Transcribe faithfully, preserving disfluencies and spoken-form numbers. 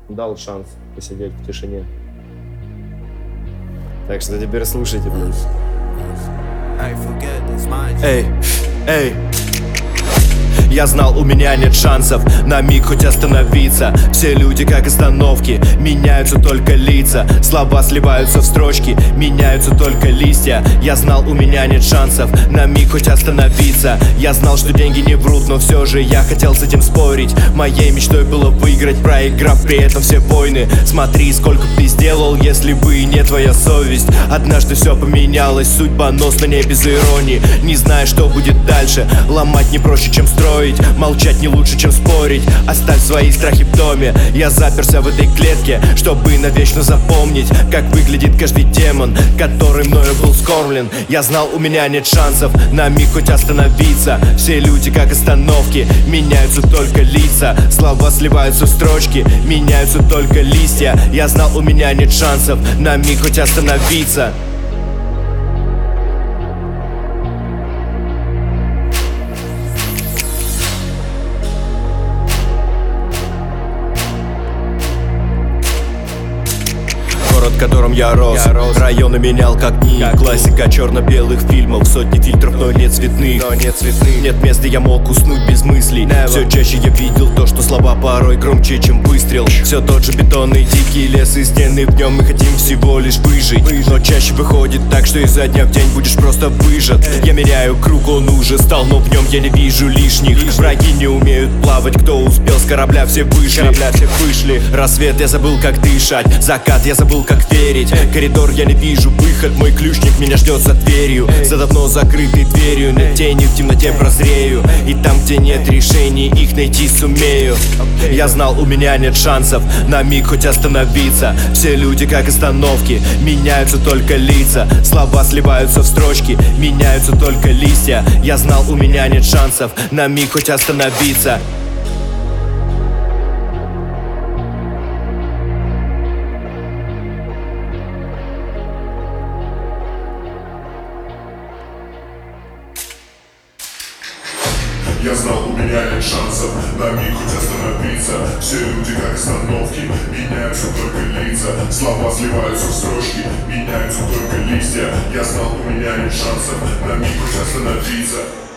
дал шанс посидеть в тишине. Так что теперь слушайте, блядь. Эй, эй. Я знал, у меня нет шансов на миг хоть остановиться. Все люди как остановки, меняются только лица. Слова сливаются в строчки, меняются только листья. Я знал, у меня нет шансов на миг хоть остановиться. Я знал, что деньги не врут, но все же я хотел с этим спорить. Моей мечтой было выиграть, проиграв при этом все войны. Смотри, сколько б ты сделал, если бы не твоя совесть. Однажды все поменялось, судьбоносно, не без иронии. Не знаю, что будет дальше, ломать не проще, чем строить. Молчать не лучше, чем спорить. Оставь свои страхи в доме. Я заперся в этой клетке, чтобы навечно запомнить, как выглядит каждый демон, который мною был скормлен. Я знал, у меня нет шансов на миг хоть остановиться. Все люди как остановки, меняются только лица. Слова сливаются в строчки, меняются только листья. Я знал, у меня нет шансов на миг хоть остановиться. В котором я рос, я рос. Районы менял как дни, как классика черно-белых фильмов. Сотни фильтров, но нет цветных, но нет цветных. Нет места, я мог уснуть без мыслей. Never. Все чаще я видел то, что слова порой громче, чем выстрел. Все тот же бетонный дикий лес и стены, в нем мы хотим всего лишь выжить. выжить. Но чаще выходит так, что изо дня в день будешь просто выжат. Я меряю круг, он уже стал, но в нем я не вижу лишних. Враги не умеют плавать, кто успел, с корабля все вышли. Корабля все вышли. Рассвет, я забыл, как дышать. Закат, я забыл, как верить. Коридор, я не вижу выход, мой ключник меня ждет за дверью. За давно закрытой дверью, на тени в темноте прозрею. И там, где нет решений, их найти сумею. Я знал, у меня нет шансов на миг хоть остановиться. Все люди как остановки, меняются только лица. Слова сливаются в строчки, меняются только листья. Я знал, у меня нет шансов на миг хоть остановиться. Я знал, у меня нет шансов на миг хоть остановиться. Все люди как остановки, меняются только лица. Слова сливаются в строчки, меняются только листья. Я знал, у меня нет шансов на миг хоть остановиться.